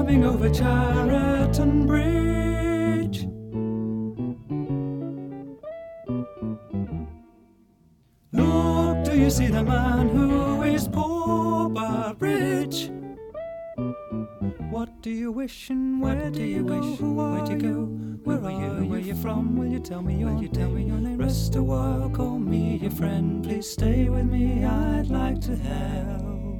driving over Chariton Bridge. Look, do you see the man who is poor but rich? What do you wish and where do you go? Who are you? Where are you? Where you from? Will you tell me your name? Rest a while, call me your friend. Please stay with me, I'd like to help.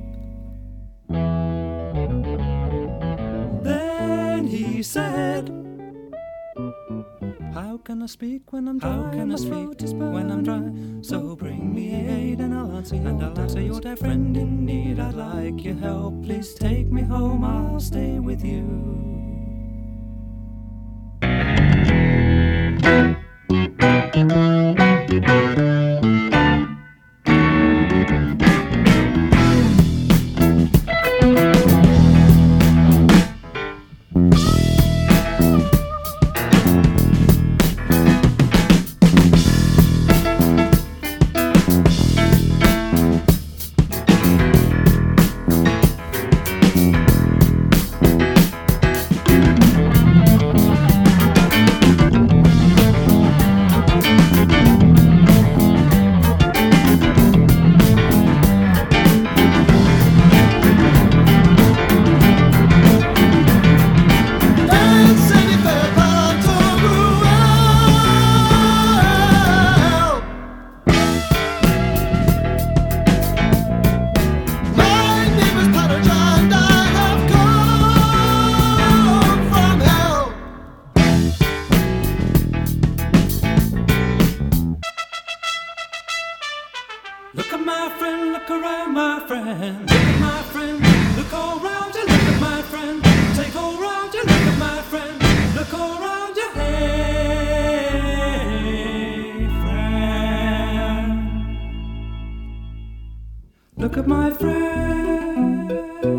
Then he said, how can I speak when I'm dry? How can I speak when I'm dry? So bring me aid and I'll answer your dear friend in need. I'd like your help. Please take me home. I'll stay with you. Look at my friend, look around my friend. Look at my friend, look all around you. Look at my friend, take all around you. Look at my friend, look all around you. Hey, friend. Look at my friend.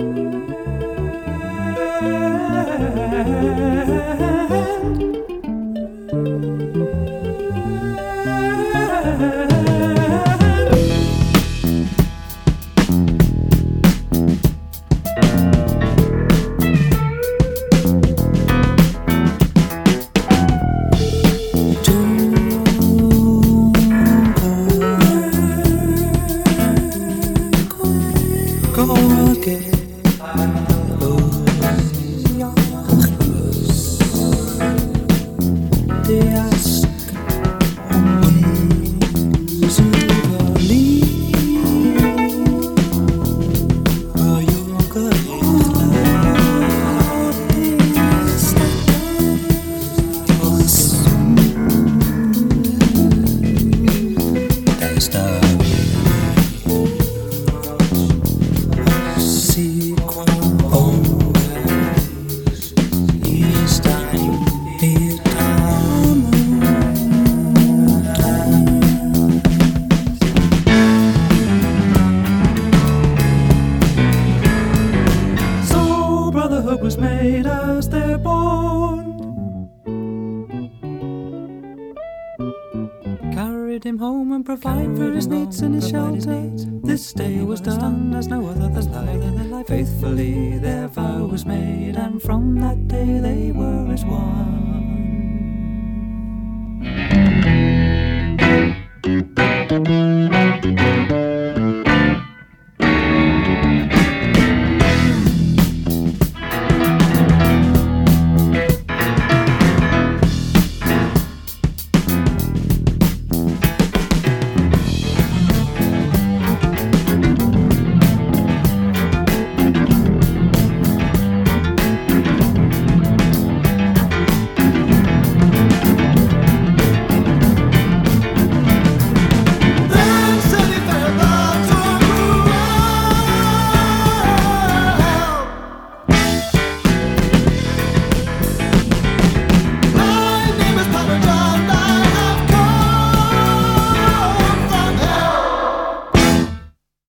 Was made as their bond. Carried him home and provided for his needs and his shelter. This day was done as no other than life. Faithfully their vow was made, and from that day they were as one.